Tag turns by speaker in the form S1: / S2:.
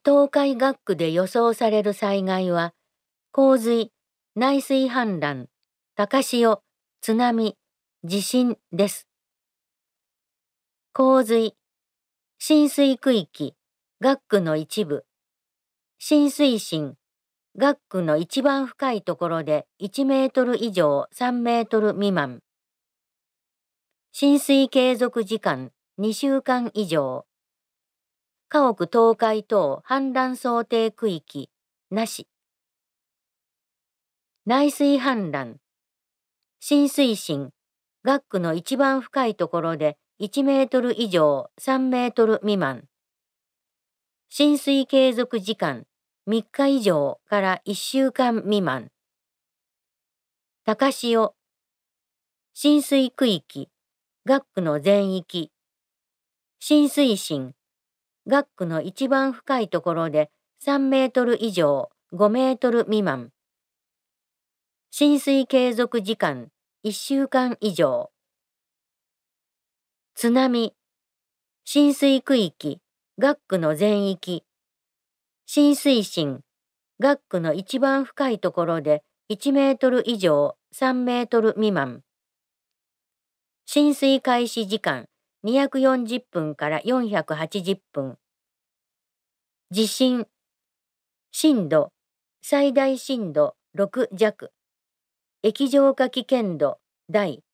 S1: 東海学区で予想される災害は、洪水、内水氾濫、高潮、津波、地震です。洪水、浸水区域、学区の一部。浸水深、学区の一番深いところで1メートル以上3メートル未満。浸水継続時間2週間以上。家屋倒壊等氾濫想定区域、なし。内水氾濫。浸水深、学区の一番深いところで1メートル以上3メートル未満。浸水継続時間3日以上から1週間未満。高潮。浸水区域、学区の全域。浸水深、学区の一番深いところで3メートル以上5メートル未満。浸水継続時間1週間以上。津波。浸水区域、学区の全域。浸水深、学区の一番深いところで1メートル以上3メートル未満。浸水開始時間240分から480分。地震。震度、最大震度6弱。液状化危険度、大。